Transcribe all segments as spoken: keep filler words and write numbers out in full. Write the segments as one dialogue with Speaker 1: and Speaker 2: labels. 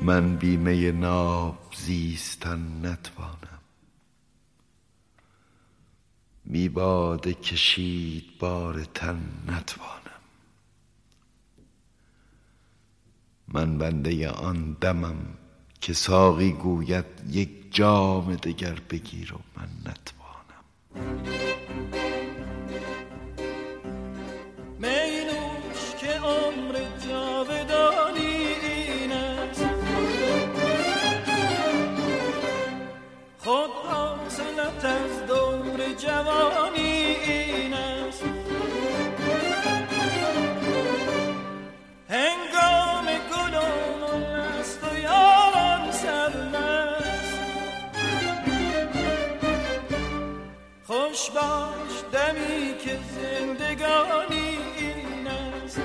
Speaker 1: من بی می ناب زیستن نتوانم، می باده کشید بار تن نتوانم. من بنده آن دمم که ساقی گوید یک جام دگر بگیر و من نتوانم.
Speaker 2: می نوش که عمر جاودانی این است، خود حاصلت از دور جوانی این است. هنگام گل و است و یاران سرمست، خوش باش دمی که زندگانی این است.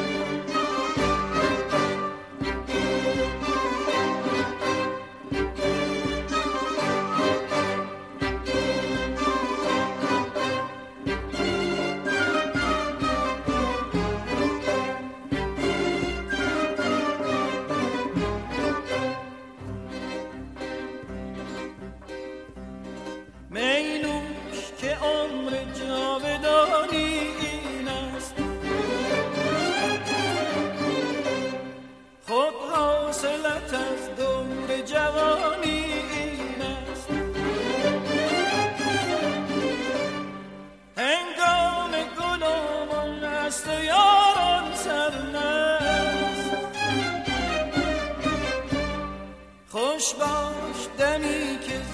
Speaker 2: می نوش که عمر جاودانی این است، خود حاصلت از دور جوانی این است. هنگام گل و مل است و یاران سرمست، خوش باش دمی که